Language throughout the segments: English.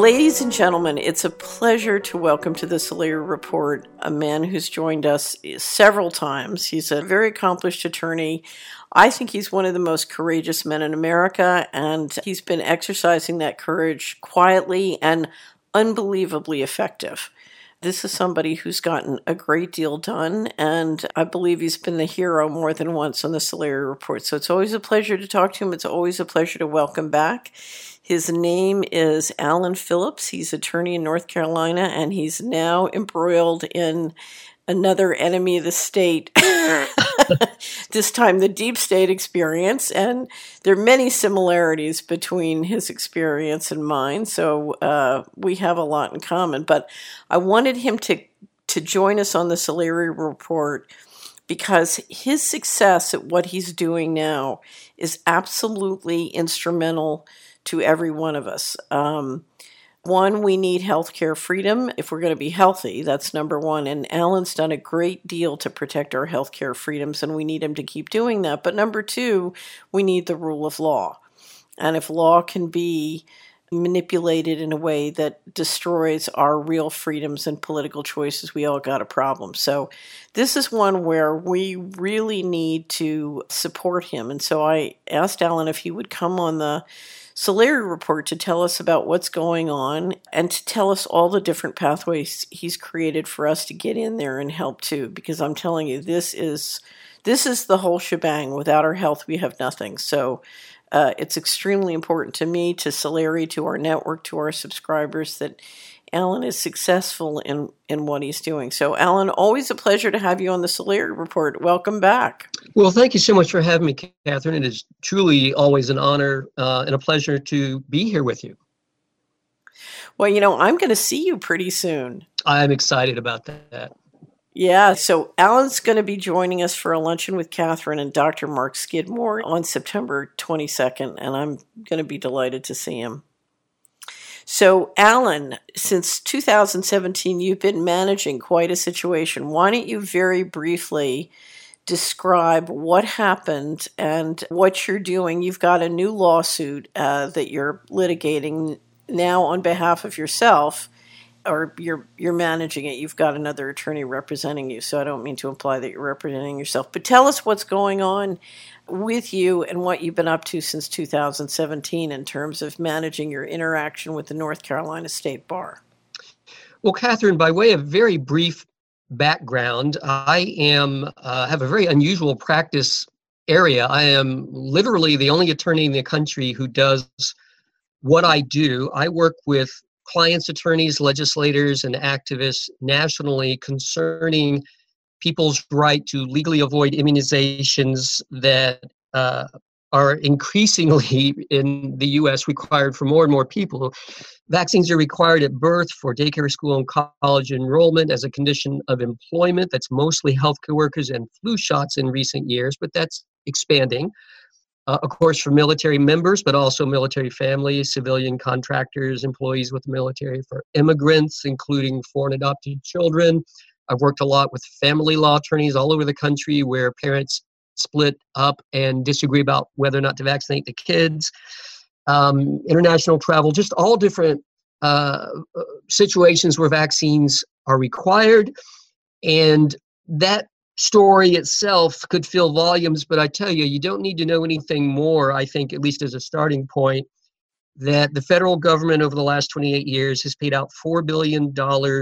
Ladies and gentlemen, it's a pleasure to welcome to the Solari Report a man who's joined us several times. He's a very accomplished attorney. I think he's one of the most courageous men in America, and he's been exercising that courage quietly and unbelievably effective. This is somebody who's gotten a great deal done, and I believe he's been the hero more than once on the Solari Report. So it's always a pleasure to talk to him. It's always a pleasure to welcome back. His name is Alan Phillips. He's attorney in North Carolina, and he's now embroiled in another enemy of the state, this time the deep state experience. And there are many similarities between his experience and mine, so we have a lot in common. But I wanted him to join us on the Solari Report because his success at what he's doing now is absolutely instrumental to every one of us. One, we need healthcare freedom if we're going to be healthy. That's number one. And Alan's done a great deal to protect our healthcare freedoms, and we need him to keep doing that. But number two, we need the rule of law. And if law can be manipulated in a way that destroys our real freedoms and political choices, we all got a problem. So this is one where we really need to support him. And so I asked Alan if he would come on the Solari Report to tell us about what's going on and to tell us all the different pathways he's created for us to get in there and help too. Because I'm telling you, this is the whole shebang. Without our health, we have nothing. So it's extremely important to me, to Solari, to our network, to our subscribers that Alan is successful in what he's doing. So, Alan, always a pleasure to have you on the Solari Report. Welcome back. Well, thank you so much for having me, Catherine. It is truly always an honor and a pleasure to be here with you. Well, I'm going to see you pretty soon. I'm excited about that. Yeah, so Alan's going to be joining us for a luncheon with Catherine and Dr. Mark Skidmore on September 22nd, and I'm going to be delighted to see him. So, Alan, since 2017, you've been managing quite a situation. Why don't you very briefly describe what happened and what you're doing? You've got a new lawsuit that you're litigating now on behalf of yourself, or you're managing it. You've got another attorney representing you, so I don't mean to imply that you're representing yourself. But tell us what's going on with you and what you've been up to since 2017 in terms of managing your interaction with the North Carolina State Bar. Well, Catherine, by way of very brief background, I have a very unusual practice area. I am literally the only attorney in the country who does what I do. I work with clients, attorneys, legislators, and activists nationally concerning people's right to legally avoid immunizations that are increasingly in the U.S. required for more and more people. Vaccines are required at birth, for daycare, school, and college enrollment, as a condition of employment. That's mostly healthcare workers, and flu shots in recent years, but that's expanding. Of course, for military members, but also military families, civilian contractors, employees with the military, for immigrants, including foreign adopted children. I've worked a lot with family law attorneys all over the country where parents split up and disagree about whether or not to vaccinate the kids. International travel, just all different situations where vaccines are required. And that story itself could fill volumes, but I tell you, you don't need to know anything more, I think, at least as a starting point, that the federal government over the last 28 years has paid out $4 billion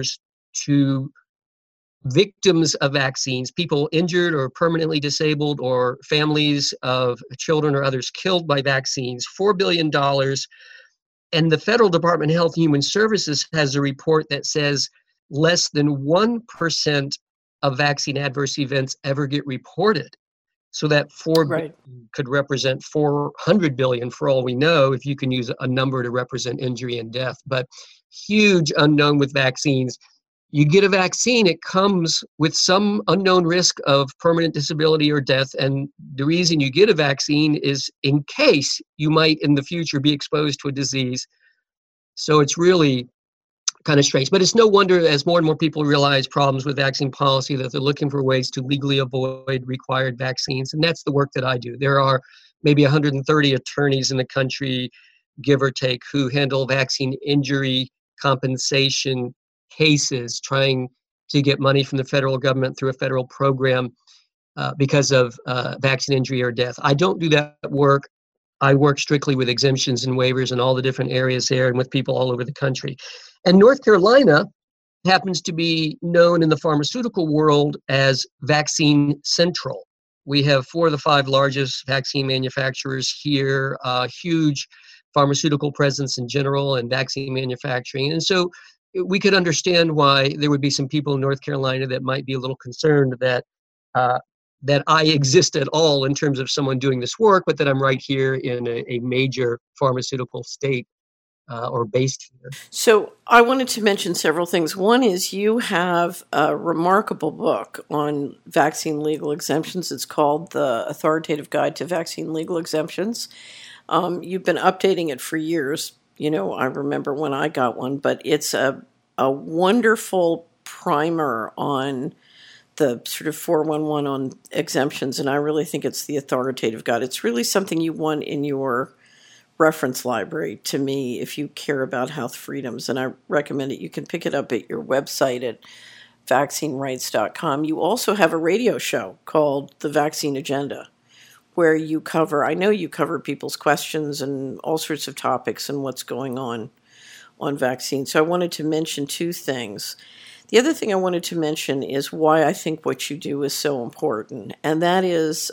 to victims of vaccines, people injured or permanently disabled, or families of children or others killed by vaccines, $4 billion. And the Federal Department of Health and Human Services has a report that says less than 1% of vaccine adverse events ever get reported. So that billion could represent 400 billion for all we know, if you can use a number to represent injury and death. But huge unknown with vaccines. You get a vaccine, it comes with some unknown risk of permanent disability or death. And the reason you get a vaccine is in case you might in the future be exposed to a disease. So it's really kind of strange. But it's no wonder, as more and more people realize problems with vaccine policy, that they're looking for ways to legally avoid required vaccines. And that's the work that I do. There are maybe 130 attorneys in the country give or take, who handle vaccine injury compensation cases, trying to get money from the federal government through a federal program because of vaccine injury or death. I don't do that work. I work strictly with exemptions and waivers in all the different areas there and with people all over the country. And North Carolina happens to be known in the pharmaceutical world as Vaccine Central. We have 4 of the 5 largest vaccine manufacturers here, huge pharmaceutical presence in general and vaccine manufacturing. And so we could understand why there would be some people in North Carolina that might be a little concerned that that I exist at all in terms of someone doing this work, but that I'm right here in a major pharmaceutical state or based here. So I wanted to mention several things. One is you have a remarkable book on vaccine legal exemptions. It's called The Authoritative Guide to Vaccine Legal Exemptions. You've been updating it for years. You know, I remember when I got one, but it's a wonderful primer on the sort of 411 on exemptions, and I really think it's the authoritative guide. It's really something you want in your reference library, to me, if you care about health freedoms, and I recommend it. You can pick it up at your website at vaccinerights.com. You also have a radio show called The Vaccine Agenda, where you cover, I know you cover people's questions and all sorts of topics and what's going on vaccines. So I wanted to mention 2 things. The other thing I wanted to mention is why I think what you do is so important, and that is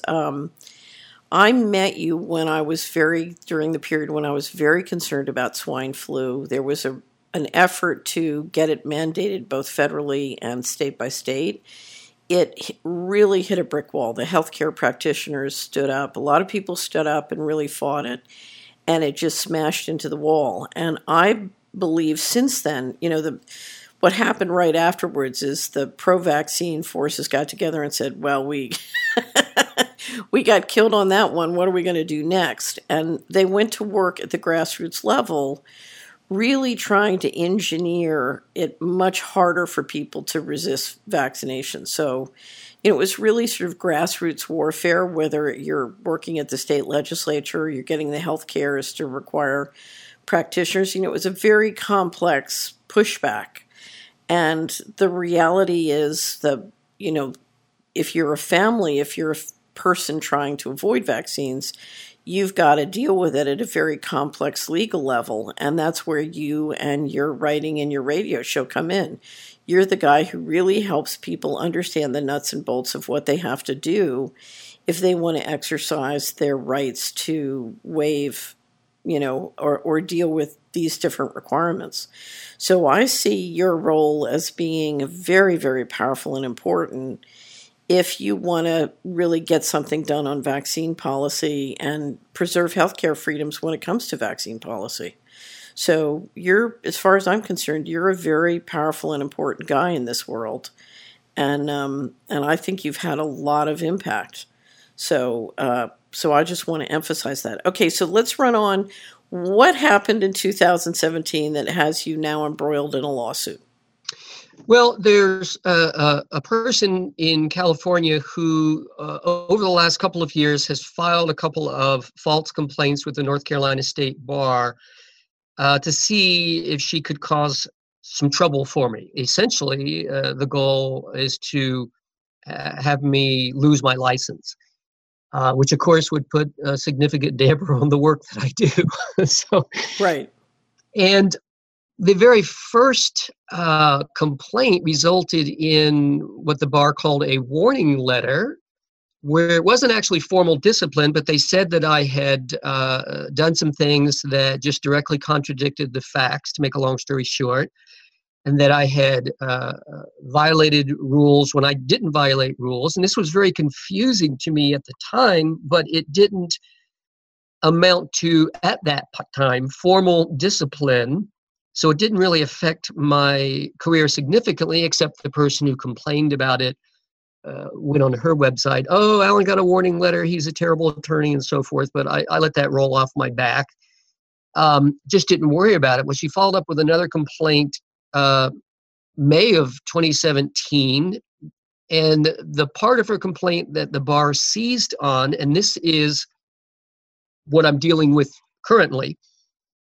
I met you when I was during the period when I was very concerned about swine flu. There was an effort to get it mandated both federally and state by state. It really hit a brick wall. The healthcare practitioners stood up. A lot of people stood up and really fought it, and it just smashed into the wall. And I believe since then, you know, what happened right afterwards is the pro-vaccine forces got together and said, well, we got killed on that one. What are we going to do next? And they went to work at the grassroots level, really trying to engineer it much harder for people to resist vaccination. So, you know, it was really sort of grassroots warfare, whether you're working at the state legislature or you're getting the health cares to require practitioners. You know, it was a very complex pushback. And the reality is that, you know, if you're a family, if you're a person trying to avoid vaccines, you've got to deal with it at a very complex legal level. And that's where you and your writing and your radio show come in. You're the guy who really helps people understand the nuts and bolts of what they have to do if they want to exercise their rights to waive, you know, or deal with these different requirements. So I see your role as being very, very powerful and important if you want to really get something done on vaccine policy and preserve healthcare freedoms when it comes to vaccine policy. So you're, as far as I'm concerned, you're a very powerful and important guy in this world. And I think you've had a lot of impact. So I just want to emphasize that. Okay, so let's run on. What happened in 2017 that has you now embroiled in a lawsuit? Well, there's a person in California who, over the last couple of years, has filed a couple of false complaints with the North Carolina State Bar to see if she could cause some trouble for me. Essentially, the goal is to have me lose my license. Which, of course, would put a significant damper on the work that I do. So, right. And the very first complaint resulted in what the bar called a warning letter, where it wasn't actually formal discipline, but they said that I had done some things that just directly contradicted the facts, to make a long story short, and that I had violated rules when I didn't violate rules. And this was very confusing to me at the time, but it didn't amount to, at that time, formal discipline. So it didn't really affect my career significantly, except the person who complained about it went on her website. Oh, Alan got a warning letter. He's a terrible attorney and so forth. But I let that roll off my back. Just didn't worry about it. Well, she followed up with another complaint May of 2017, and the part of her complaint that the bar seized on, and this is what I'm dealing with currently,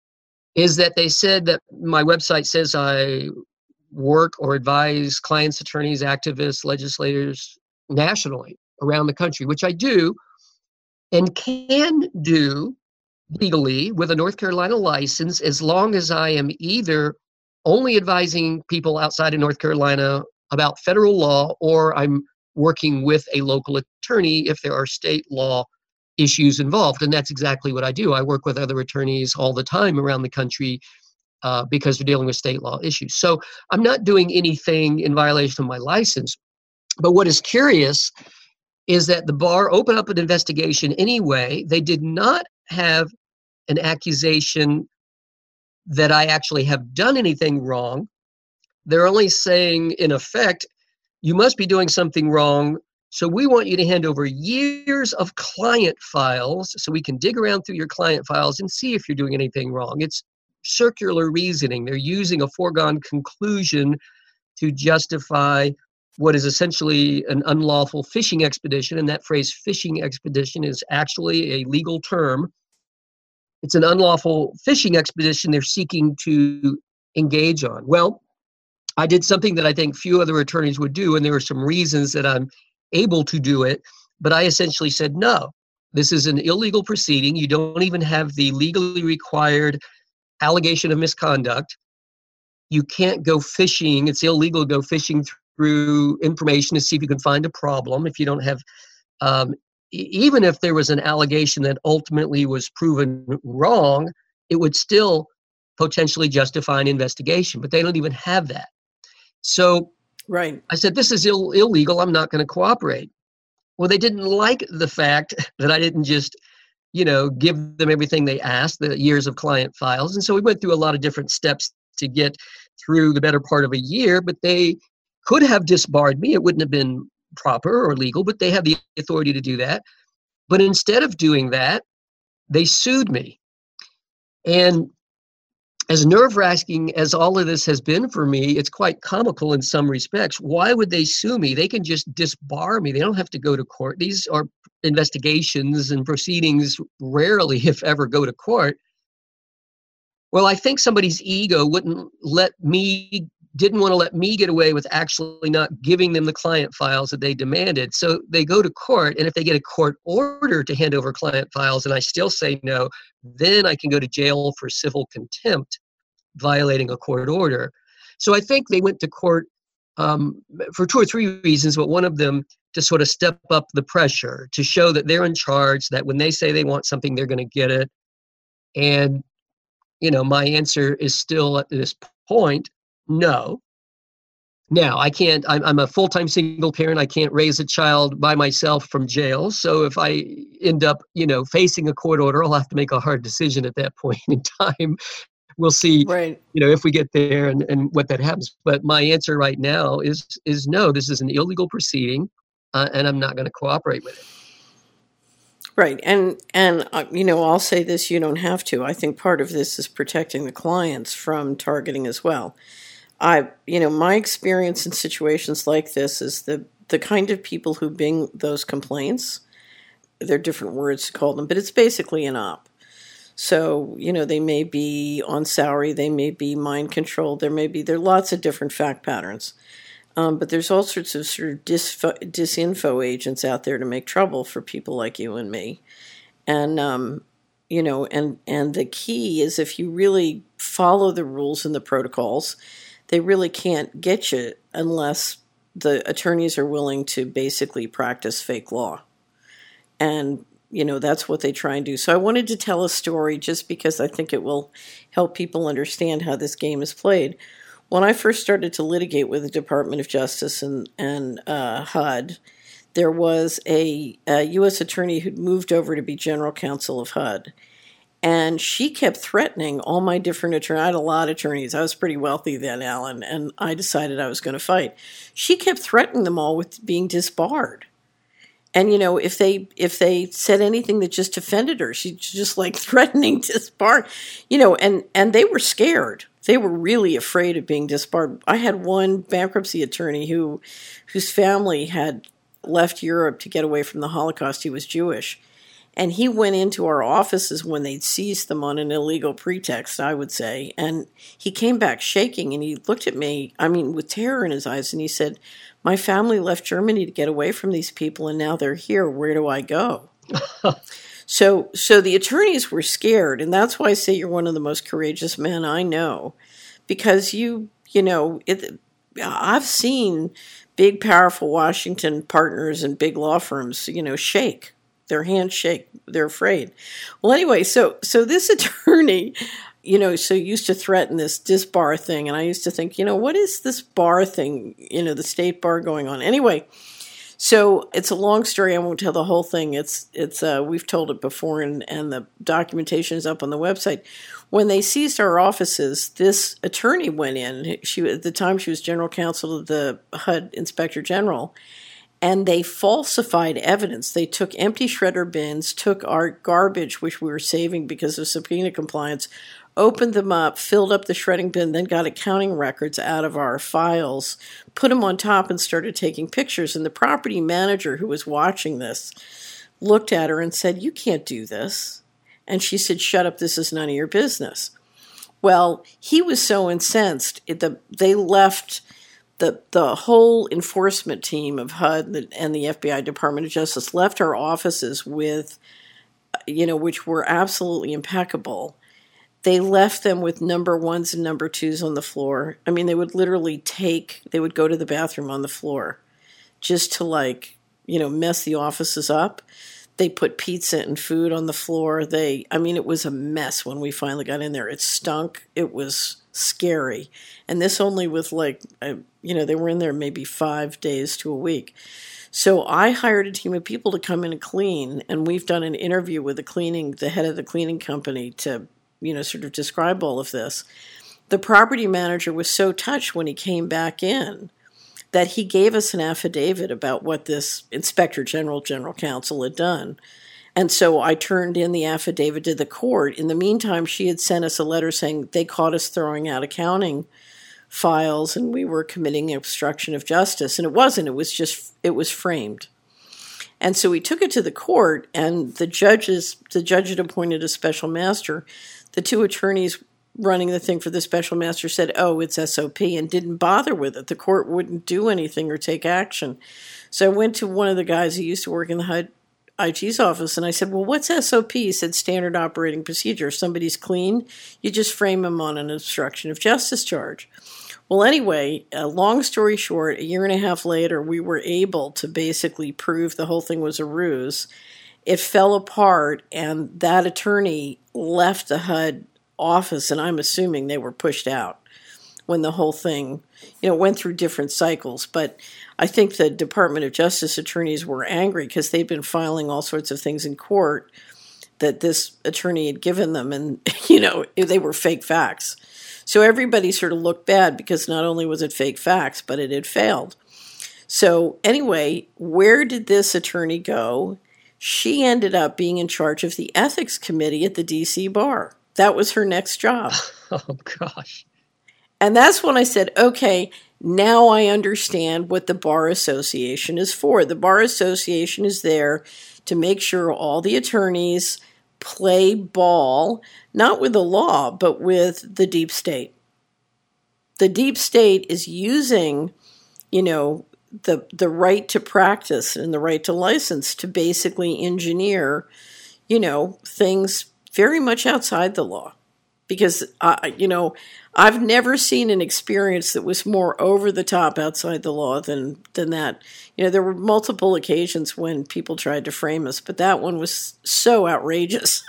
is that they said that my website says I work or advise clients, attorneys, activists, legislators nationally around the country, which I do and can do legally with a North Carolina license as long as I am either only advising people outside of North Carolina about federal law or I'm working with a local attorney if there are state law issues involved. And that's exactly what I do. I work with other attorneys all the time around the country because they're dealing with state law issues. So I'm not doing anything in violation of my license. But what is curious is that the bar opened up an investigation anyway. They did not have an accusation that I actually have done anything wrong. They're only saying, in effect, you must be doing something wrong. So we want you to hand over years of client files so we can dig around through your client files and see if you're doing anything wrong. It's circular reasoning. They're using a foregone conclusion to justify what is essentially an unlawful fishing expedition. And that phrase fishing expedition is actually a legal term. It's an unlawful fishing expedition they're seeking to engage on. Well, I did something that I think few other attorneys would do, and there were some reasons that I'm able to do it, but I essentially said, no, this is an illegal proceeding. You don't even have the legally required allegation of misconduct. You can't go fishing. It's illegal to go fishing through information to see if you can find a problem if you don't have, even if there was an allegation that ultimately was proven wrong, it would still potentially justify an investigation, but they don't even have that. So right. I said, this is illegal. I'm not going to cooperate. Well, they didn't like the fact that I didn't just, give them everything they asked, the years of client files. And so we went through a lot of different steps to get through the better part of a year, but they could have disbarred me. It wouldn't have been proper or legal, but they have the authority to do that. But instead of doing that, they sued me. And as nerve-wracking as all of this has been for me, it's quite comical in some respects. Why would they sue me? They can just disbar me. They don't have to go to court. These are investigations and proceedings rarely, if ever, go to court. Well, I think somebody's ego didn't want to let me get away with actually not giving them the client files that they demanded. So they go to court, and if they get a court order to hand over client files and I still say no, then I can go to jail for civil contempt, violating a court order. So I think they went to court for 2 or 3 reasons, but one of them to sort of step up the pressure, to show that they're in charge, that when they say they want something, they're going to get it. And, my answer is still at this point, no. Now, I'm a full-time single parent. I can't raise a child by myself from jail. So if I end up, facing a court order, I'll have to make a hard decision at that point in time. We'll see, right. If we get there and what that happens. But my answer right now is no, this is an illegal proceeding, and I'm not going to cooperate with it. Right. And I'll say this, you don't have to. I think part of this is protecting the clients from targeting as well. My experience in situations like this is the kind of people who bring those complaints, there are different words to call them, but it's basically an op. So, they may be on salary, they may be mind controlled, there are lots of different fact patterns. But there's all sorts of sort of disinfo agents out there to make trouble for people like you and me. And, and the key is if you really follow the rules and the protocols, they really can't get you unless the attorneys are willing to basically practice fake law. And, that's what they try and do. So I wanted to tell a story just because I think it will help people understand how this game is played. When I first started to litigate with the Department of Justice and HUD, there was a U.S. attorney who'd moved over to be general counsel of HUD. And she kept threatening all my different attorneys. I had a lot of attorneys. I was pretty wealthy then, Alan, and I decided I was going to fight. She kept threatening them all with being disbarred. And, if they said anything that just offended her, she's just like threatening disbar, and they were scared. They were really afraid of being disbarred. I had one bankruptcy attorney whose family had left Europe to get away from the Holocaust. He was Jewish. And he went into our offices when they'd seized them on an illegal pretext, I would say. And he came back shaking, and he looked at me, with terror in his eyes, and he said, "My family left Germany to get away from these people, and now they're here. Where do I go?" So the attorneys were scared, and that's why I say you're one of the most courageous men I know, because I've seen big, powerful Washington partners and big law firms, shake. Their hands shake. They're afraid. Well, anyway, so this attorney, so used to threaten this bar thing, and I used to think, what is this bar thing, the state bar going on? Anyway, so it's a long story. I won't tell the whole thing. It's we've told it before, and the documentation is up on the website. When they seized our offices, this attorney went in. At the time, she was general counsel of the HUD Inspector General, and they falsified evidence. They took empty shredder bins, took our garbage, which we were saving because of subpoena compliance, opened them up, filled up the shredding bin, then got accounting records out of our files, put them on top, and started taking pictures. And the property manager who was watching this looked at her and said, "You can't do this." And she said, "Shut up, this is none of your business." Well, he was so incensed, they left the whole enforcement team of HUD and the FBI, Department of Justice, left our offices with, which were absolutely impeccable. They left them with number ones and number twos on the floor. They would literally they would go to the bathroom on the floor just to mess the offices up. They put pizza and food on the floor. It was a mess when we finally got in there. It stunk. It was scary. And this only with they were in there maybe 5 days to a week. So I hired a team of people to come in and clean. And we've done an interview with the head of the cleaning company to, sort of describe all of this. The property manager was so touched when he came back in that he gave us an affidavit about what this Inspector General counsel had done. And so I turned in the affidavit to the court. In the meantime, she had sent us a letter saying they caught us throwing out accounting files and we were committing obstruction of justice. And it wasn't. It was framed. And so we took it to the court, and the judge had appointed a special master. The two attorneys running the thing for the special master said, "Oh, it's SOP," and didn't bother with it. The court wouldn't do anything or take action. So I went to one of the guys who used to work in the HUD IG's office, and I said, "Well, what's SOP?" He said, "Standard operating procedure. If somebody's clean, you just frame them on an obstruction of justice charge." Well, anyway, long story short, a year and a half later, we were able to basically prove the whole thing was a ruse. It fell apart, and that attorney left the HUD office, and I'm assuming they were pushed out when the whole thing, went through different cycles. But I think the Department of Justice attorneys were angry because they'd been filing all sorts of things in court that this attorney had given them, and, they were fake facts. So everybody sort of looked bad because not only was it fake facts, but it had failed. So anyway, where did this attorney go? She ended up being in charge of the ethics committee at the D.C. bar. That was her next job. Oh, gosh. And that's when I said, okay, now I understand what the Bar Association is for. The Bar Association is there to make sure all the attorneys play ball, not with the law, but with the deep state. The deep state is using, the right to practice and the right to license to basically engineer, things very much outside the law. Because, I've never seen an experience that was more over the top outside the law than that. There were multiple occasions when people tried to frame us, but that one was so outrageous.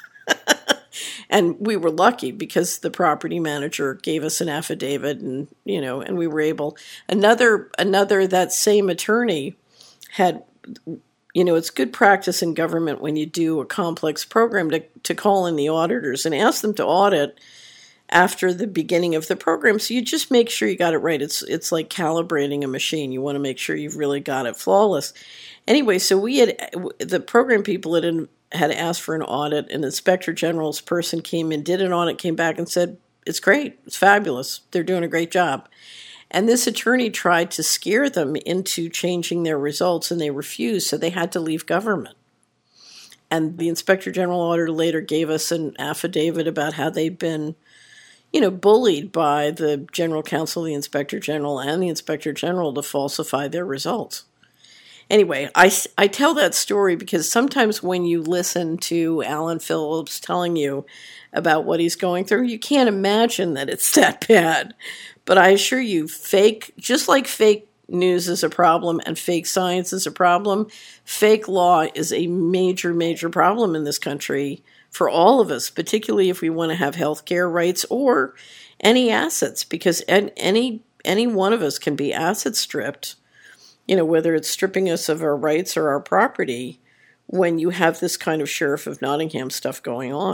And we were lucky because the property manager gave us an affidavit and we were able. Another, that same attorney had, it's good practice in government when you do a complex program to call in the auditors and ask them to audit after the beginning of the program. So you just make sure you got it right. It's like calibrating a machine. You want to make sure you've really got it flawless. Anyway, so the program people had asked for an audit. An inspector general's person came in, did an audit, came back and said, "It's great. It's fabulous. They're doing a great job." And this attorney tried to scare them into changing their results, and they refused, so they had to leave government. And the Inspector General auditor later gave us an affidavit about how they'd been, bullied by the General Counsel, the Inspector General, and the Inspector General to falsify their results. Anyway, I tell that story because sometimes when you listen to Alan Phillips telling you about what he's going through, you can't imagine that it's that bad. But I assure you, just like fake news is a problem and fake science is a problem, fake law is a major, major problem in this country for all of us, particularly if we want to have health care rights or any assets, because any one of us can be asset stripped, whether it's stripping us of our rights or our property, when you have this kind of Sheriff of Nottingham stuff going on.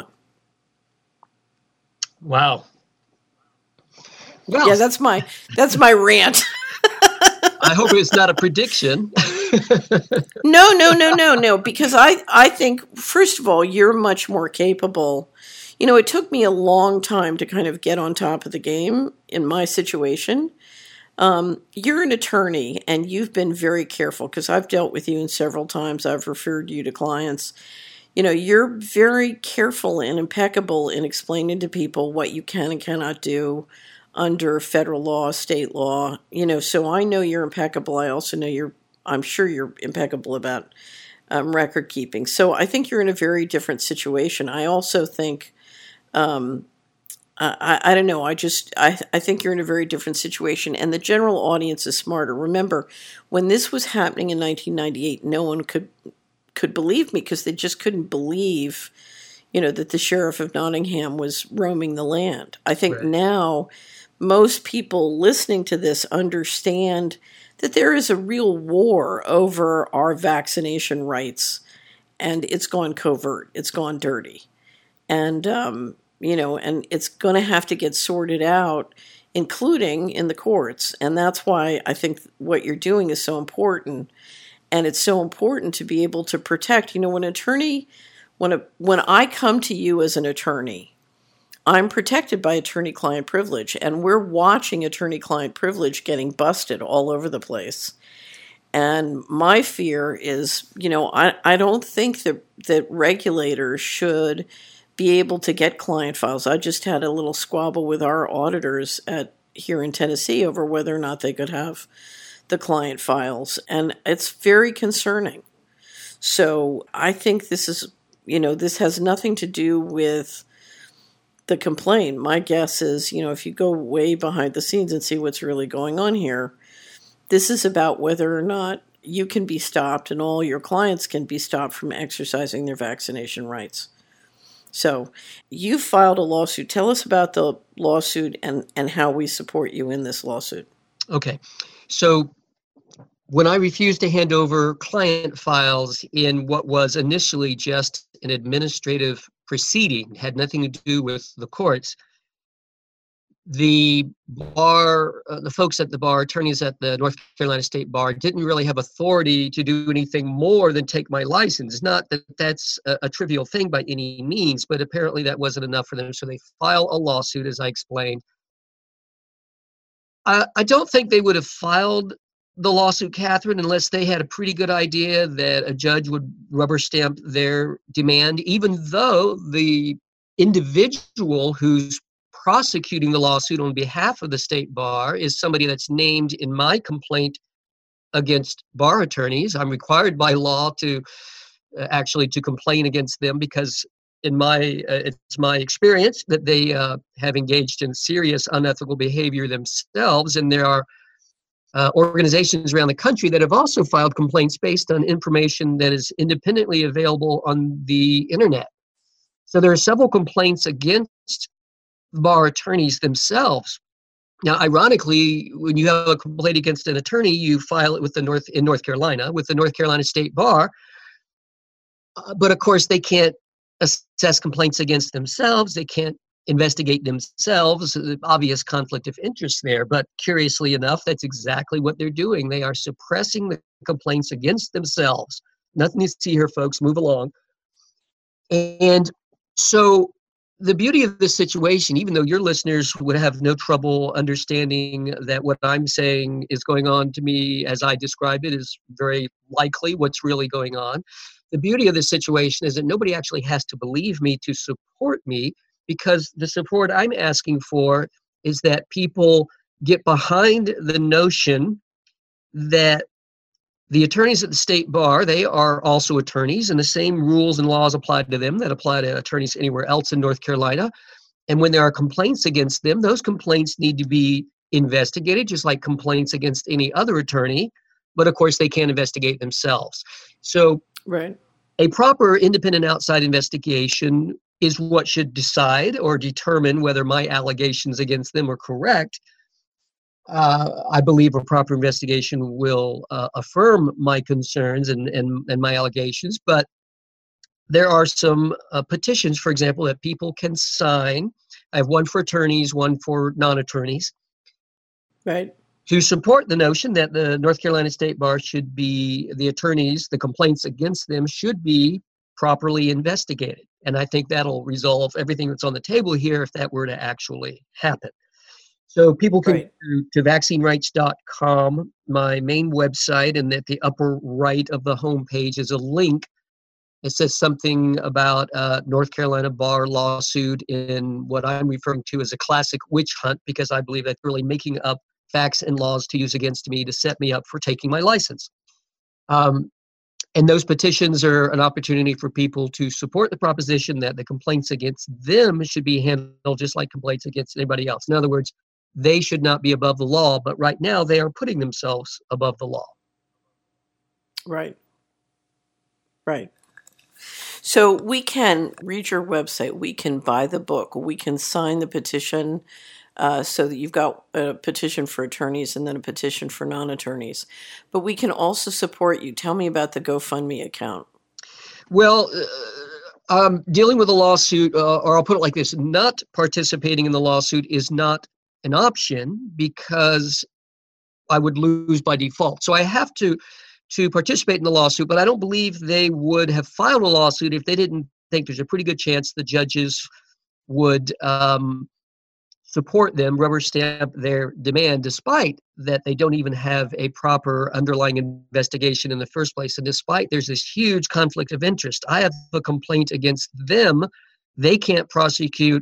Wow. Well, yeah, that's my rant. I hope it's not a prediction. No, because I think, first of all, you're much more capable. It took me a long time to kind of get on top of the game in my situation. You're an attorney, and you've been very careful, because I've dealt with you several times. I've referred you to clients. You're very careful and impeccable in explaining to people what you can and cannot do under federal law, state law, so I know you're impeccable. I also know I'm sure you're impeccable about record keeping. So I think you're in a very different situation. I also think, I don't know, I think you're in a very different situation, and the general audience is smarter. Remember, when this was happening in 1998, no one could believe me, because they just couldn't believe, that the Sheriff of Nottingham was roaming the land. I think now most people listening to this understand that there is a real war over our vaccination rights, and it's gone covert, it's gone dirty, and and it's going to have to get sorted out, including in the courts. And that's why I think what you're doing is so important, and it's so important to be able to protect. When I come to you as an attorney, I'm protected by attorney-client privilege, and we're watching attorney-client privilege getting busted all over the place. And my fear is, I don't think that regulators should be able to get client files. I just had a little squabble with our auditors here in Tennessee over whether or not they could have the client files, and it's very concerning. So I think this has nothing to do with the complaint. My guess is, if you go way behind the scenes and see what's really going on here, this is about whether or not you can be stopped and all your clients can be stopped from exercising their vaccination rights. So you filed a lawsuit. Tell us about the lawsuit and how we support you in this lawsuit. Okay. So when I refused to hand over client files in what was initially just an administrative proceeding, had nothing to do with the courts, the bar, the folks at the bar, attorneys at the North Carolina State Bar, didn't really have authority to do anything more than take my license. Not that that's a trivial thing by any means, but apparently that wasn't enough for them. So they file a lawsuit, as I explained. I don't think they would have filed the lawsuit, Catherine, unless they had a pretty good idea that a judge would rubber stamp their demand, even though the individual who's prosecuting the lawsuit on behalf of the state bar is somebody that's named in my complaint against bar attorneys. I'm required by law to actually to complain against them, because it's my experience that they have engaged in serious unethical behavior themselves, and there are organizations around the country that have also filed complaints based on information that is independently available on the internet. So there are several complaints against bar attorneys themselves. Now, ironically, when you have a complaint against an attorney, you file it with in North Carolina, with the North Carolina State Bar. But of course, they can't assess complaints against themselves. They can't investigate themselves. The obvious conflict of interest there. But curiously enough, that's exactly what they're doing. They are suppressing the complaints against themselves. Nothing to see here, folks. Move along. And so the beauty of this situation, even though your listeners would have no trouble understanding that what I'm saying is going on to me as I describe it is very likely what's really going on. The beauty of this situation is that nobody actually has to believe me to support me, because the support I'm asking for is that people get behind the notion that the attorneys at the state bar, they are also attorneys, and the same rules and laws apply to them that apply to attorneys anywhere else in North Carolina. And when there are complaints against them, those complaints need to be investigated, just like complaints against any other attorney. But of course, they can't investigate themselves. So right. A proper independent outside investigation is what should decide or determine whether my allegations against them are correct. I believe a proper investigation will affirm my concerns and my allegations, but there are some petitions, for example, that people can sign. I have one for attorneys, one for non-attorneys. Right. To support the notion that the North Carolina State Bar should be, the attorneys, the complaints against them should be properly investigated. And I think that'll resolve everything that's on the table here if that were to actually happen. So people can right. go to vaccinerights.com, my main website, and at the upper right of the homepage is a link. It says something about North Carolina bar lawsuit in what I'm referring to as a classic witch hunt, because I believe that's really making up facts and laws to use against me to set me up for taking my license. And those petitions are an opportunity for people to support the proposition that the complaints against them should be handled just like complaints against anybody else. In other words, they should not be above the law, but right now they are putting themselves above the law. Right. Right. So we can read your website, we can buy the book, we can sign the petition so that you've got a petition for attorneys and then a petition for non-attorneys. But we can also support you. Tell me about the GoFundMe account. Well, dealing with a lawsuit, or I'll put it like this, not participating in the lawsuit is not an option because I would lose by default. So I have to participate in the lawsuit, but I don't believe they would have filed a lawsuit if they didn't think there's a pretty good chance the judges would support them, rubber stamp their demand, despite that they don't even have a proper underlying investigation in the first place. And despite there's this huge conflict of interest, I have a complaint against them. They can't prosecute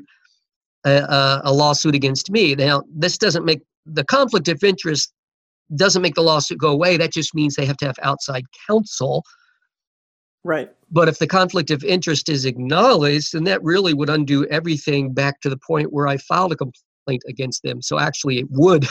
a lawsuit against me. Now, this doesn't make the conflict of interest doesn't make the lawsuit go away. That just means they have to have outside counsel. Right. But if the conflict of interest is acknowledged, then that really would undo everything back to the point where I filed a complaint against them. So actually it would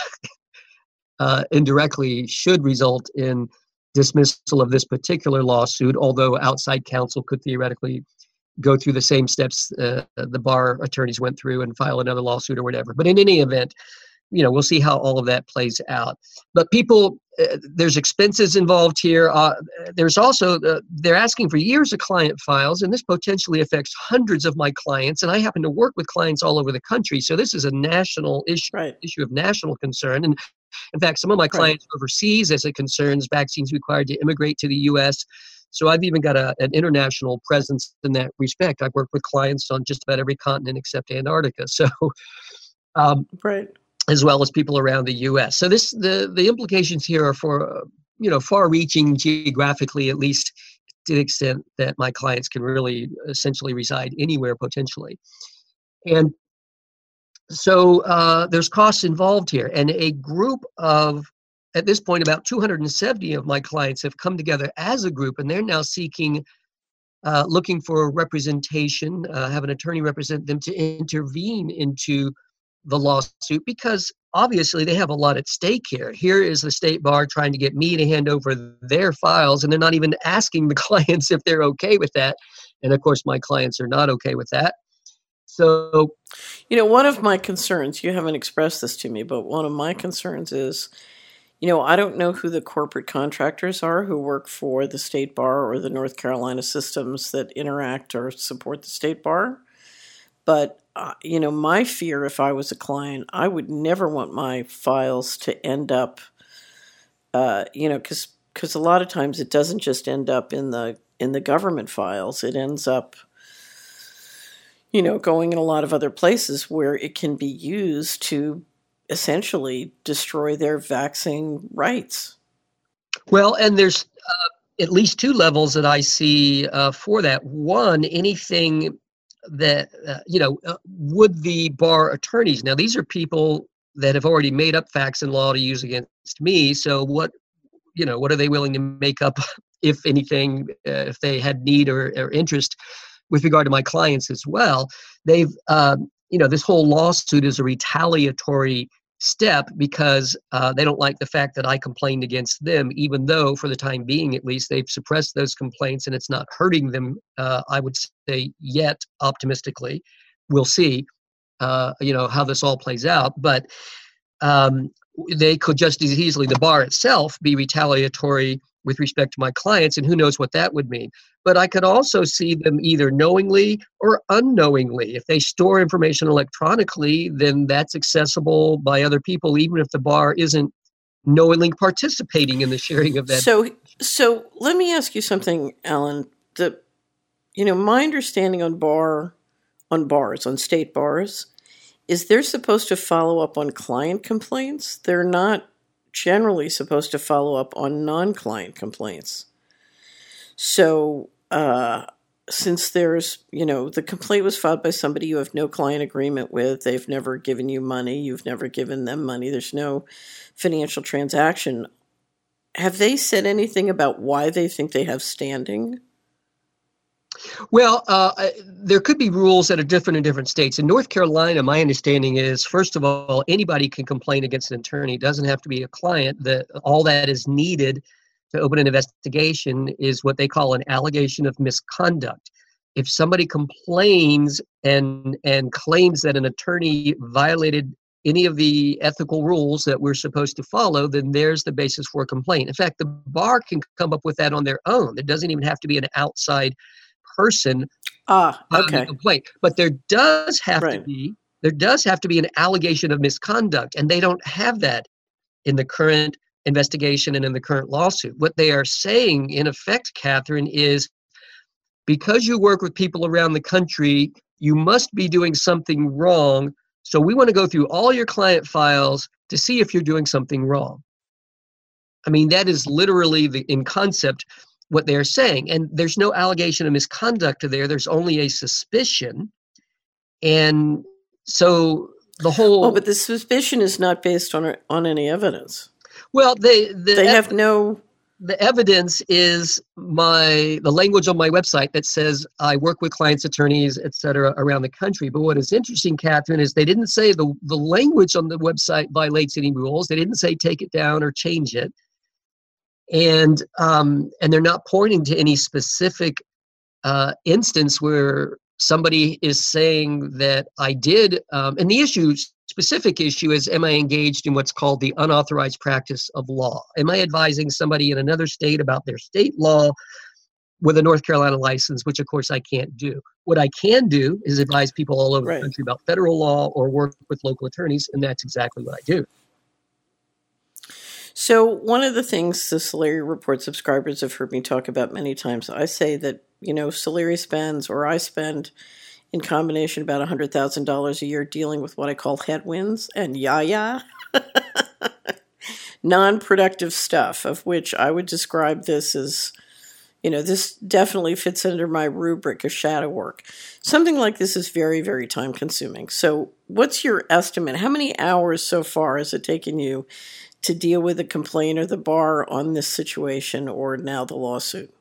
indirectly should result in dismissal of this particular lawsuit, although outside counsel could theoretically go through the same steps the bar attorneys went through and file another lawsuit or whatever. But in any event, we'll see how all of that plays out. But people, there's expenses involved here. There's also, they're asking for years of client files, and this potentially affects hundreds of my clients. And I happen to work with clients all over the country. So this is a national issue, right. issue of national concern. And in fact, some of my clients are overseas as it concerns vaccines required to immigrate to the U.S. So I've even got an international presence in that respect. I've worked with clients on just about every continent except Antarctica. So, right. As well as people around the U.S. So the implications here are for far-reaching geographically, at least to the extent that my clients can really essentially reside anywhere potentially. And so there's costs involved here, and a group of, at this point, about 270 of my clients have come together as a group, and they're now seeking, looking for representation, have an attorney represent them to intervene into the lawsuit, because obviously they have a lot at stake here. Here is the state bar trying to get me to hand over their files, and they're not even asking the clients if they're okay with that. And of course, my clients are not okay with that. So, one of my concerns, you haven't expressed this to me, but one of my concerns is, I don't know who the corporate contractors are who work for the state bar or the North Carolina systems that interact or support the state bar. But, my fear, if I was a client, I would never want my files to end up, because a lot of times it doesn't just end up in the government files. It ends up, going in a lot of other places where it can be used to essentially destroy their vaccine rights. Well, and there's at least two levels that I see for that. One, anything that, would the bar attorneys, now these are people that have already made up facts in law to use against me. So what are they willing to make up, if anything, if they had need or interest with regard to my clients as well? They've, this whole lawsuit is a retaliatory step because they don't like the fact that I complained against them, even though for the time being, at least, they've suppressed those complaints and it's not hurting them, I would say, yet, optimistically. We'll see, how this all plays out. But they could just as easily, the bar itself, be retaliatory with respect to my clients, and who knows what that would mean. But I could also see them either knowingly or unknowingly. If they store information electronically, then that's accessible by other people, even if the bar isn't knowingly participating in the sharing of that. So let me ask you something, Alan. My understanding on state bars, is they're supposed to follow up on client complaints. They're not generally supposed to follow up on non-client complaints. So since there's, the complaint was filed by somebody you have no client agreement with, they've never given you money, you've never given them money, there's no financial transaction. Have they said anything about why they think they have standing? Well, there could be rules that are different in different states. In North Carolina, my understanding is, first of all, anybody can complain against an attorney. It doesn't have to be a client. All that is needed to open an investigation is what they call an allegation of misconduct. If somebody complains and claims that an attorney violated any of the ethical rules that we're supposed to follow, then there's the basis for a complaint. In fact, the bar can come up with that on their own. It doesn't even have to be an outside person complaint. But there does have to be an allegation of misconduct, and they don't have that in the current investigation and in the current lawsuit. What they are saying, in effect, Catherine, is because you work with people around the country, you must be doing something wrong. So we want to go through all your client files to see if you're doing something wrong. I mean, that is literally in concept what they're saying. And there's no allegation of misconduct there. There's only a suspicion. And so the whole... Oh, but the suspicion is not based on any evidence. Well, they have no... The evidence is the language on my website that says I work with clients, attorneys, et cetera, around the country. But what is interesting, Catherine, is they didn't say the language on the website violates any rules. They didn't say take it down or change it. And they're not pointing to any specific instance where somebody is saying that I did. And the specific issue is, am I engaged in what's called the unauthorized practice of law? Am I advising somebody in another state about their state law with a North Carolina license, which of course I can't do. What I can do is advise people all over the country about federal law or work with local attorneys, and that's exactly what I do. So one of the things the Solari Report subscribers have heard me talk about many times, I say that, Solari spends, or I spend, in combination about $100,000 a year dealing with what I call headwinds and non-productive stuff, of which I would describe this as, this definitely fits under my rubric of shadow work. Something like this is very, very time consuming. So what's your estimate? How many hours so far has it taken you to deal with a complaint or the bar on this situation, or now the lawsuit?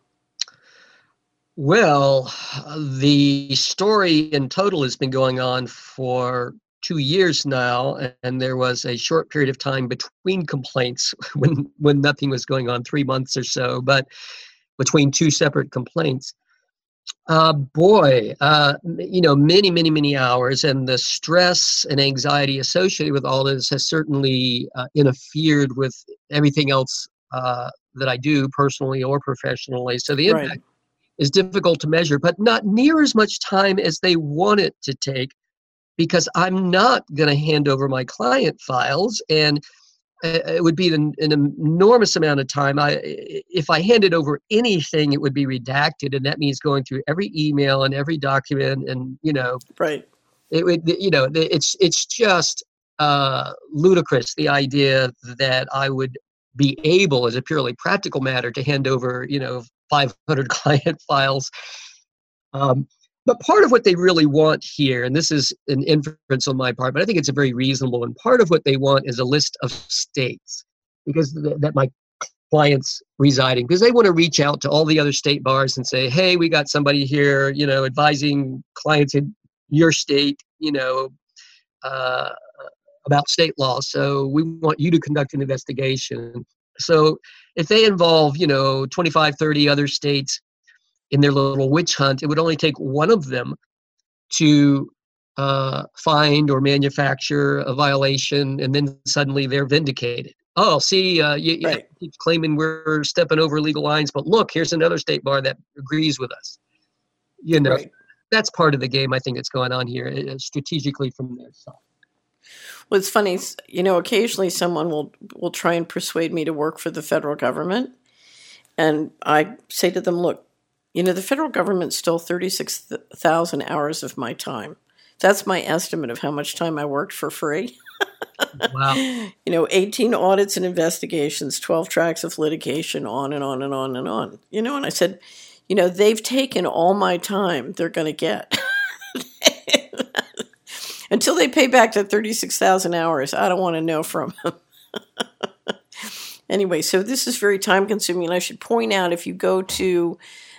Well, the story in total has been going on for 2 years now, and there was a short period of time between complaints when nothing was going on, 3 months or so, but between two separate complaints. Many, many hours, and the stress and anxiety associated with all this has certainly interfered with everything else that I do personally or professionally. So the impact is difficult to measure, but not near as much time as they want it to take, because I'm not going to hand over my client files. And it would be an enormous amount of time. If I handed over anything, it would be redacted, and that means going through every email and every document, and Right. it would, it's just ludicrous, the idea that I would be able, as a purely practical matter, to hand over 500 client files. But part of what they really want here, and this is an inference on my part, but I think it's a very reasonable one. Part of what they want is a list of states, because that my clients residing, because they want to reach out to all the other state bars and say, hey, we got somebody here, advising clients in your state, about state law. So we want you to conduct an investigation. So if they involve, 25, 30 other states in their little witch hunt, it would only take one of them to find or manufacture a violation, and then suddenly they're vindicated. Oh, see, you Right. keep claiming we're stepping over legal lines, but look, here's another state bar that agrees with us. Right. That's part of the game I think that's going on here, strategically from their side. Well, it's funny, occasionally someone will try and persuade me to work for the federal government. And I say to them, look, the federal government stole 36,000 hours of my time. That's my estimate of how much time I worked for free. Wow. 18 audits and investigations, 12 tracks of litigation, on and on and on and on. And I said, they've taken all my time they're going to get. Until they pay back that 36,000 hours, I don't want to know from them. Anyway, so this is very time consuming. And I should point out, if you go to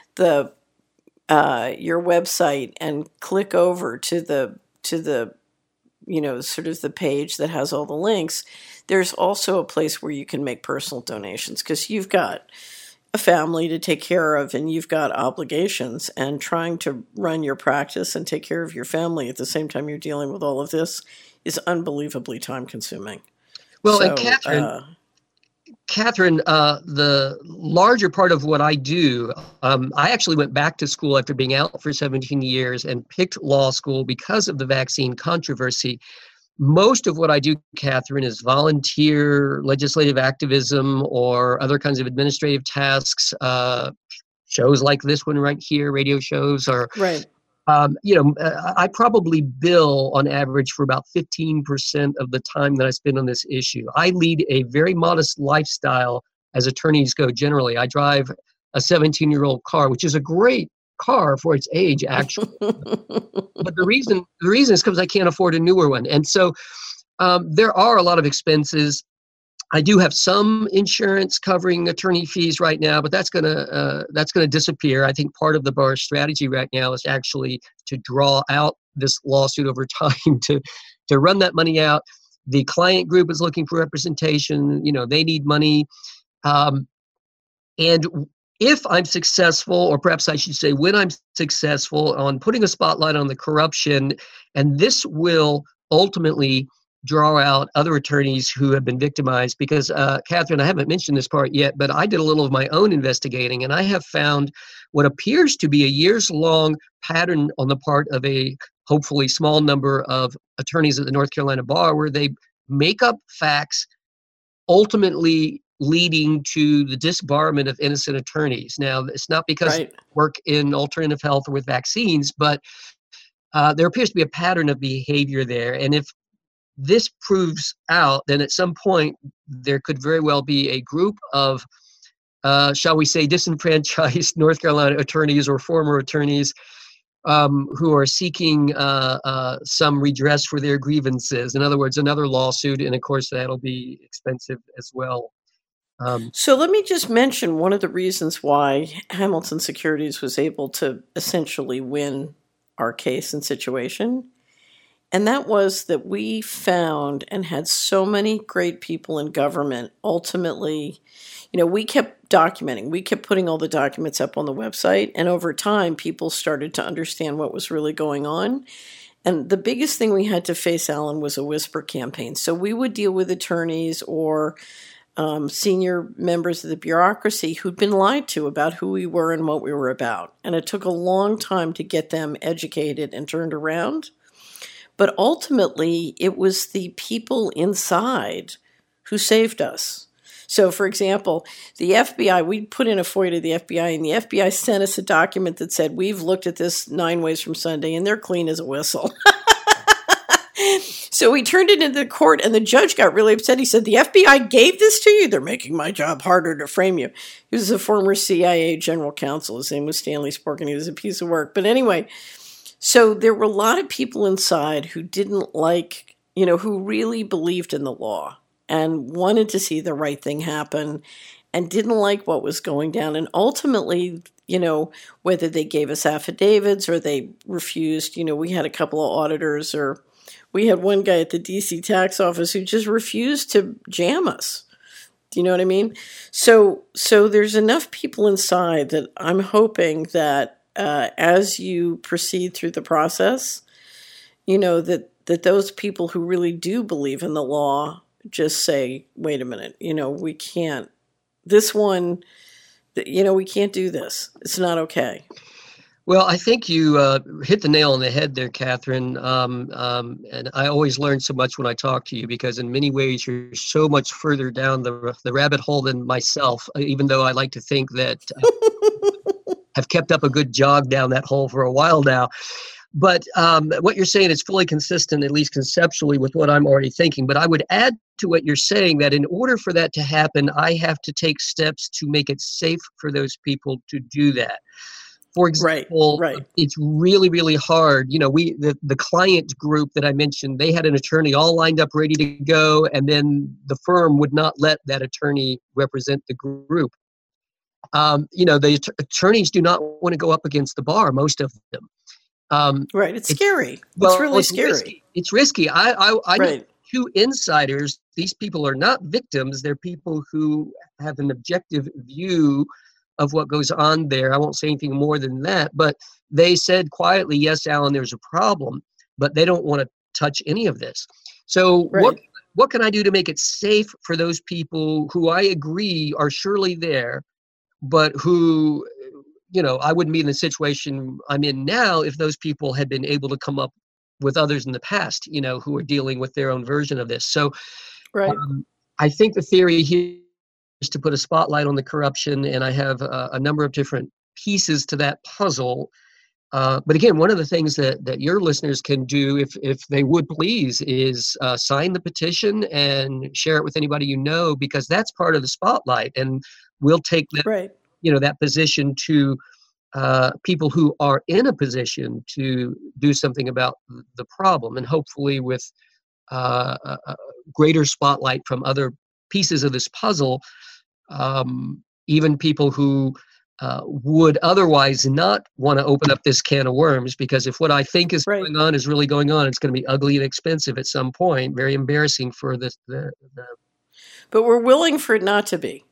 your website and click over to the sort of the page that has all the links, there's also a place where you can make personal donations, because you've got a family to take care of and you've got obligations, and trying to run your practice and take care of your family at the same time you're dealing with all of this is unbelievably time consuming. Well, so, and Catherine, the larger part of what I do, I actually went back to school after being out for 17 years and picked law school because of the vaccine controversy. Most of what I do, Catherine, is volunteer legislative activism or other kinds of administrative tasks, shows like this one right here, radio shows, or right. I probably bill on average for about 15% of the time that I spend on this issue. I lead a very modest lifestyle as attorneys go generally. I drive a 17-year-old car, which is a great car for its age, actually. But the reason is because I can't afford a newer one. And so there are a lot of expenses. I do have some insurance covering attorney fees right now, but that's gonna disappear. I think part of the bar's strategy right now is actually to draw out this lawsuit over time to run that money out. The client group is looking for representation. They need money, and if I'm successful, or perhaps I should say when I'm successful on putting a spotlight on the corruption, and this will ultimately draw out other attorneys who have been victimized, because, Catherine, I haven't mentioned this part yet, but I did a little of my own investigating, and I have found what appears to be a years-long pattern on the part of a hopefully small number of attorneys at the North Carolina Bar, where they make up facts, ultimately leading to the disbarment of innocent attorneys. Now, it's not because right. they work in alternative health or with vaccines, but there appears to be a pattern of behavior there. And if this proves out, then at some point there could very well be a group of, shall we say, disenfranchised North Carolina attorneys or former attorneys who are seeking some redress for their grievances. In other words, another lawsuit, and of course that'll be expensive as well. So let me just mention one of the reasons why Hamilton Securities was able to essentially win our case and situation. And that was that we found and had so many great people in government. Ultimately, we kept documenting. We kept putting all the documents up on the website. And over time, people started to understand what was really going on. And the biggest thing we had to face, Alan, was a whisper campaign. So we would deal with attorneys or senior members of the bureaucracy who'd been lied to about who we were and what we were about. And it took a long time to get them educated and turned around. But ultimately, it was the people inside who saved us. So, for example, the FBI, we put in a FOIA to the FBI, and the FBI sent us a document that said, we've looked at this 9 ways from Sunday, and they're clean as a whistle. So we turned it into the court, and the judge got really upset. He said, the FBI gave this to you? They're making my job harder to frame you. He was a former CIA general counsel. His name was Stanley Sporkin. He was a piece of work. But anyway, so there were a lot of people inside who didn't like, who really believed in the law and wanted to see the right thing happen and didn't like what was going down. And ultimately, whether they gave us affidavits or they refused, we had a couple of auditors, or we had one guy at the DC tax office who just refused to jam us. Do you know what I mean? So there's enough people inside that I'm hoping that as you proceed through the process, that those people who really do believe in the law just say, wait a minute, we can't, this one, we can't do this. It's not okay. Well, I think you hit the nail on the head there, Catherine. And I always learn so much when I talk to you, because in many ways you're so much further down the rabbit hole than myself, even though I like to think that I've kept up a good jog down that hole for a while now. But what you're saying is fully consistent, at least conceptually, with what I'm already thinking. But I would add to what you're saying that in order for that to happen, I have to take steps to make it safe for those people to do that. For example, right. It's really, really hard. The client group that I mentioned, they had an attorney all lined up, ready to go, and then the firm would not let that attorney represent the group. The attorneys do not want to go up against the bar, most of them. Right. It's scary. It's really scary. Risky. It's risky. I right. know 2 insiders. These people are not victims. They're people who have an objective view of what goes on there. I won't say anything more than that, but they said quietly, yes, Alan, there's a problem, but they don't want to touch any of this. So what can I do to make it safe for those people who I agree are surely there, but who, I wouldn't be in the situation I'm in now if those people had been able to come up with others in the past, who are dealing with their own version of this. So I think the theory here is to put a spotlight on the corruption, and I have a number of different pieces to that puzzle. But again, one of the things that your listeners can do, if they would please, is sign the petition and share it with anybody because that's part of the spotlight, and we'll take that, that position to people who are in a position to do something about the problem, and hopefully with a greater spotlight from other pieces of this puzzle, even people who would otherwise not want to open up this can of worms, because if what I think is going on is really going on, it's going to be ugly and expensive at some point, very embarrassing for the But we're willing for it not to be.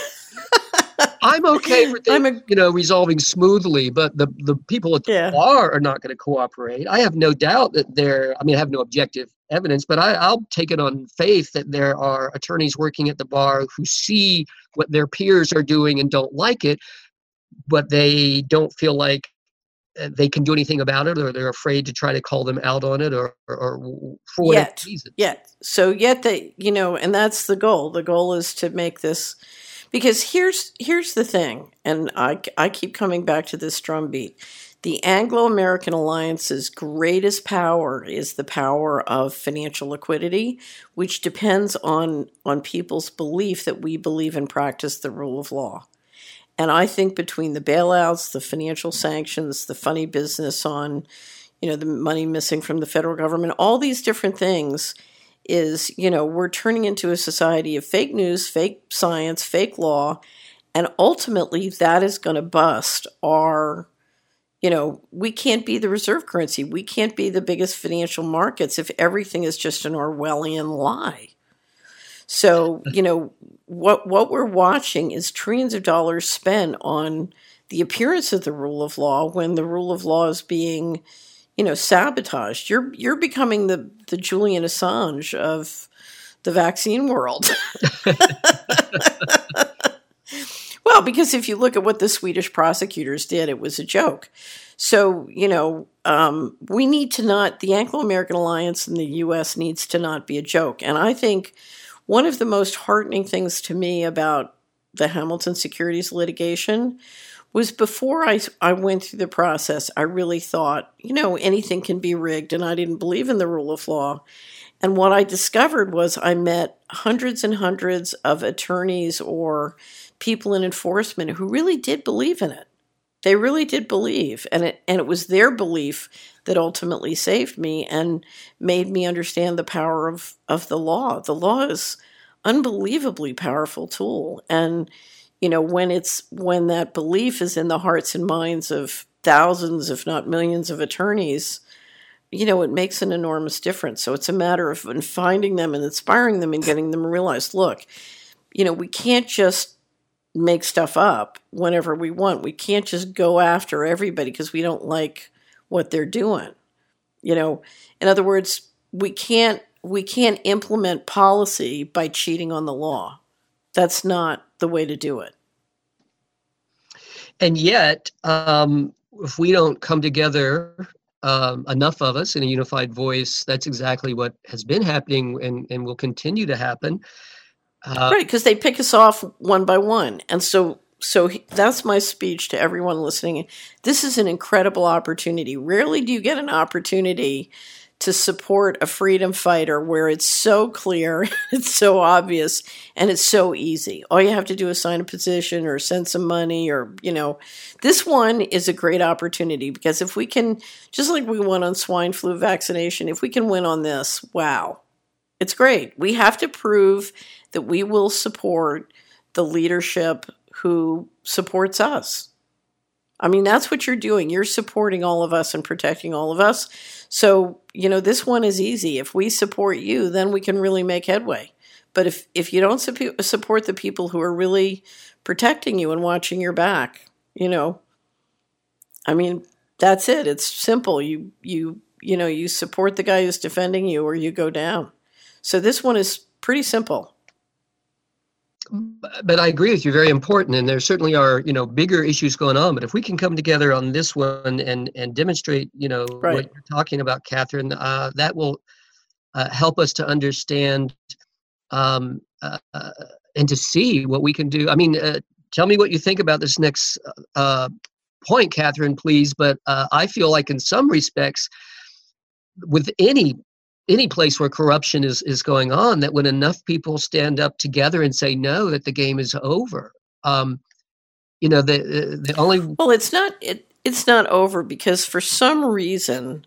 I'm okay with things, resolving smoothly, but the people at the bar are not going to cooperate. I have no doubt that I have no objective evidence, but I'll take it on faith that there are attorneys working at the bar who see what their peers are doing and don't like it, but they don't feel like they can do anything about it, or they're afraid to try to call them out on it, or for whatever reason. So and that's the goal. The goal is to make this. Because here's the thing, and I keep coming back to this drumbeat. The Anglo-American Alliance's greatest power is the power of financial liquidity, which depends on people's belief that we believe and practice the rule of law. And I think between the bailouts, the financial sanctions, the funny business on, the money missing from the federal government, all these different things, is, we're turning into a society of fake news, fake science, fake law, and ultimately that is going to bust our, we can't be the reserve currency. We can't be the biggest financial markets if everything is just an Orwellian lie. So, what we're watching is trillions of dollars spent on the appearance of the rule of law when the rule of law is being sabotaged. You're becoming the Julian Assange of the vaccine world. Well, because if you look at what the Swedish prosecutors did, it was a joke. So, we need to not, the Anglo-American Alliance in the U.S. needs to not be a joke. And I think one of the most heartening things to me about the Hamilton Securities litigation was before I went through the process, I really thought, anything can be rigged, and I didn't believe in the rule of law. And what I discovered was I met hundreds and hundreds of attorneys or people in enforcement who really did believe in it. They really did believe, and it was their belief that ultimately saved me and made me understand the power of the law. The law is unbelievably powerful tool, and when that belief is in the hearts and minds of thousands, if not millions, of attorneys, it makes an enormous difference. So it's a matter of finding them and inspiring them and getting them to realize, look, we can't just make stuff up whenever we want. We can't just go after everybody because we don't like what they're doing. In other words, we can't implement policy by cheating on the law. That's not the way to do it. And yet, if we don't come together, enough of us in a unified voice, that's exactly what has been happening and will continue to happen. Right, because they pick us off one by one. And so that's my speech to everyone listening. This is an incredible opportunity. Rarely do you get an opportunity to support a freedom fighter where it's so clear, it's so obvious, and it's so easy. All you have to do is sign a petition or send some money or, this one is a great opportunity because if we can, just like we won on swine flu vaccination, if we can win on this, wow, it's great. We have to prove that we will support the leadership who supports us. I mean, that's what you're doing. You're supporting all of us and protecting all of us. So, this one is easy. If we support you, then we can really make headway. But if you don't support the people who are really protecting you and watching your back, that's it. It's simple. You support the guy who's defending you or you go down. So this one is pretty simple. But I agree with you, very important. And there certainly are, bigger issues going on. But if we can come together on this one and demonstrate, right, what you're talking about, Catherine, that will help us to understand and to see what we can do. I mean, tell me what you think about this next point, Catherine, please. But I feel like in some respects, with any place where corruption is going on, that when enough people stand up together and say no, that the game is over. The only it's not over because for some reason,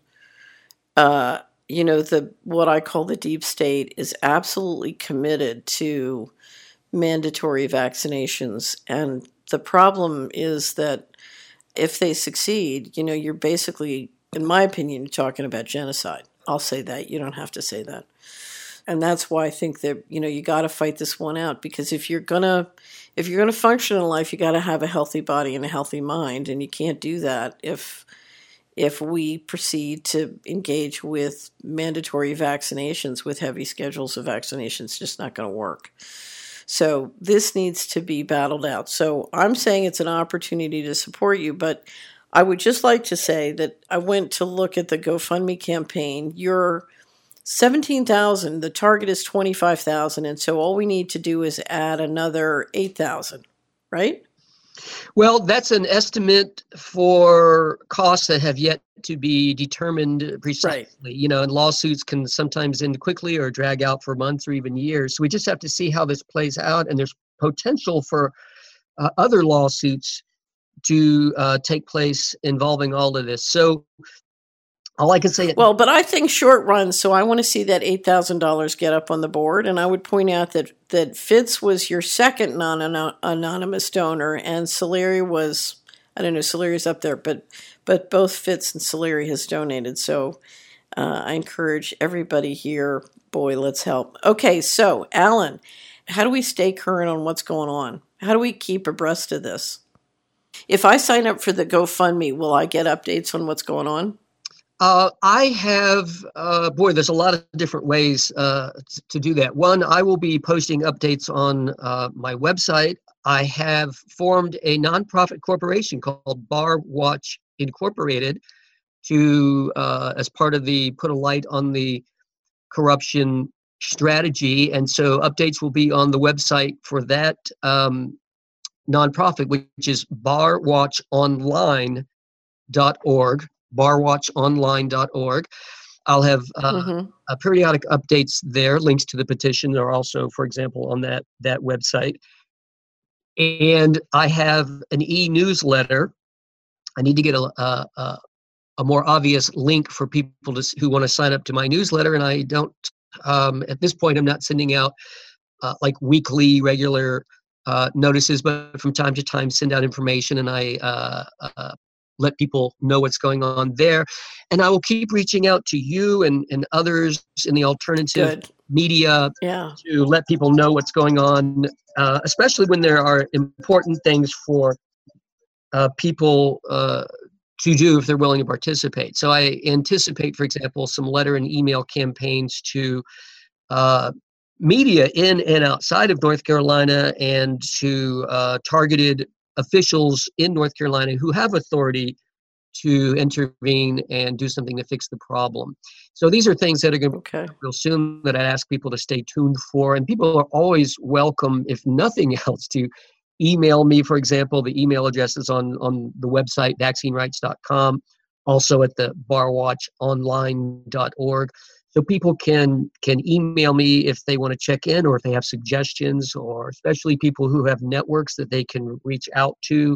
what I call the deep state is absolutely committed to mandatory vaccinations, and the problem is that if they succeed, you're basically, in my opinion, talking about genocide. I'll say that. You don't have to say that. And that's why I think that, you got to fight this one out, because if you're going to function in life, you got to have a healthy body and a healthy mind. And you can't do that if we proceed to engage with mandatory vaccinations, with heavy schedules of vaccinations. It's just not going to work. So this needs to be battled out. So I'm saying it's an opportunity to support you, but I would just like to say that I went to look at the GoFundMe campaign. You're 17,000. The target is 25,000. And so all we need to do is add another 8,000, right? Well, that's an estimate for costs that have yet to be determined precisely. Right. And lawsuits can sometimes end quickly or drag out for months or even years. So we just have to see how this plays out. And there's potential for other lawsuits to take place involving all of this. So all I can say... Well, but I think short run, so I want to see that $8,000 get up on the board. And I would point out that Fitz was your second non-anonymous donor, and Solari was, I don't know, Solari's up there, but both Fitz and Solari has donated. So I encourage everybody here, boy, let's help. Okay, so Alan, how do we stay current on what's going on? How do we keep abreast of this? If I sign up for the GoFundMe, will I get updates on what's going on? I have, there's a lot of different ways to do that. One, I will be posting updates on my website. I have formed a nonprofit corporation called Bar Watch Incorporated to, as part of the put a light on the corruption strategy. And so updates will be on the website for that nonprofit, which is barwatchonline.org, barwatchonline.org. I'll have periodic updates there. Links to the petition are also, for example, on that website. And I have an e-newsletter. I need to get a more obvious link for people who want to sign up to my newsletter. And I don't, at this point, I'm not sending out like weekly, regular notices, but from time to time send out information, and I let people know what's going on there. And I will keep reaching out to you and others in the alternative media to let people know what's going on, especially when there are important things for people to do if they're willing to participate. So I anticipate, for example, some letter and email campaigns to media in and outside of North Carolina, and to targeted officials in North Carolina who have authority to intervene and do something to fix the problem. So these are things that are going to be real soon that I ask people to stay tuned for. And people are always welcome, if nothing else, to email me. For example, the email address is on the website, vaccinerights.com, also at the barwatchonline.org. So people can email me if they want to check in, or if they have suggestions, or especially people who have networks that they can reach out to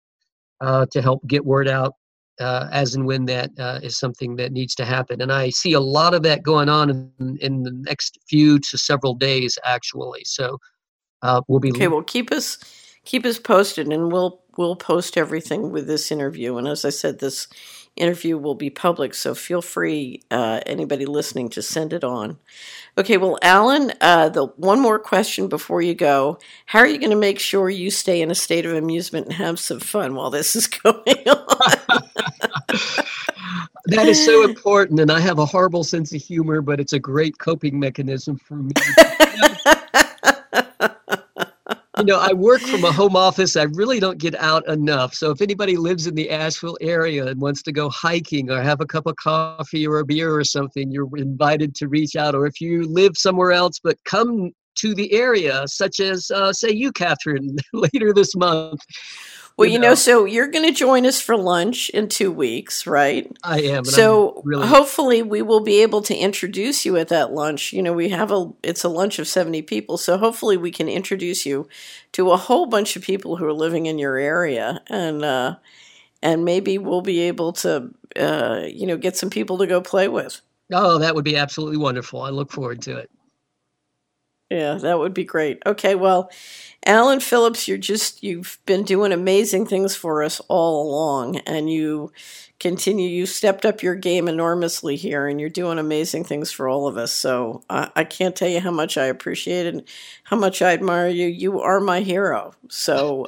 help get word out as and when that is something that needs to happen. And I see a lot of that going on in the next few to several days, actually. So we'll be well, keep us posted, and we'll post everything with this interview. And as I said, this interview will be public, so feel free, anybody listening, to send it on. Okay, well, Alan, the one more question before you go. How are you going to make sure you stay in a state of amusement and have some fun while this is going on? That is so important, and I have a horrible sense of humor, but it's a great coping mechanism for me. I work from a home office. I really don't get out enough. So if anybody lives in the Asheville area and wants to go hiking or have a cup of coffee or a beer or something, you're invited to reach out. Or if you live somewhere else but come to the area, such as, say, you, Catherine, later this month. Well, so you're going to join us for lunch in 2 weeks, right? I am. So hopefully we will be able to introduce you at that lunch. It's a lunch of 70 people. So hopefully we can introduce you to a whole bunch of people who are living in your area. And maybe we'll be able to, get some people to go play with. Oh, that would be absolutely wonderful. I look forward to it. Yeah, that would be great. Okay, well, Alan Phillips, you've been doing amazing things for us all along, and you stepped up your game enormously here, and you're doing amazing things for all of us. So I can't tell you how much I appreciate it and how much I admire you. You are my hero. So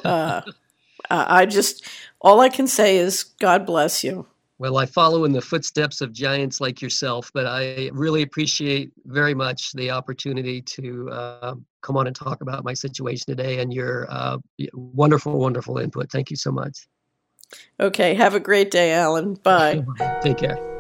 all I can say is God bless you. Well, I follow in the footsteps of giants like yourself, but I really appreciate very much the opportunity to come on and talk about my situation today, and your wonderful, wonderful input. Thank you so much. Okay. Have a great day, Alan. Bye. Take care.